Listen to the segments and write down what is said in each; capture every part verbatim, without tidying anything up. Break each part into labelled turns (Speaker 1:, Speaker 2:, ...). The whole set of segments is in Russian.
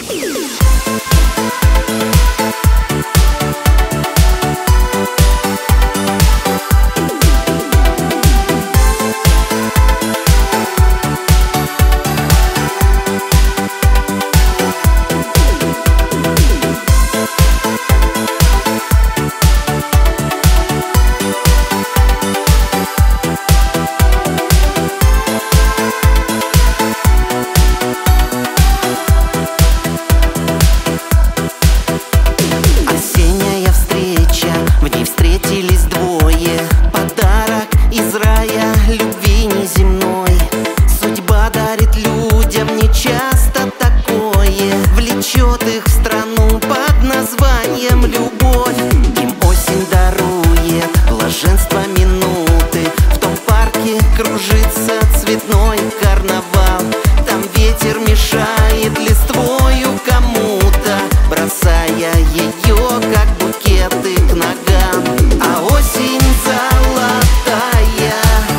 Speaker 1: Влечет их в страну под названием любовь. Им осень дарует блаженство минуты. В том парке кружится цветной карнавал. Там ветер мешает листвою кому-то, бросая ее, как букеты, к ногам. А осень золотая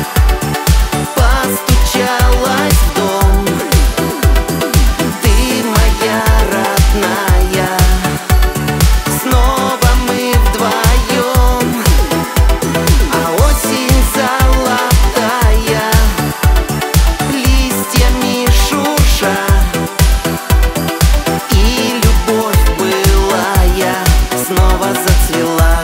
Speaker 1: постучалась в дом. Ты моя родная, снова мы вдвоем. А осень золотая, листьями шурша, и любовь былая снова зацвела.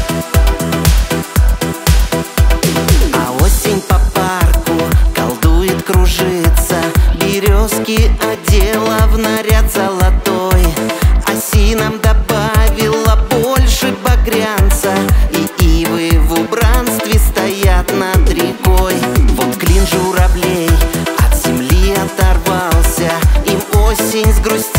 Speaker 1: А осень по парку колдует, кружится, березки одела в наряд золотой, осинам добавила больше багрянца, и ивы в убранстве стоят над рекой. Вот клин журавлей от земли оторвался, им осень с грустью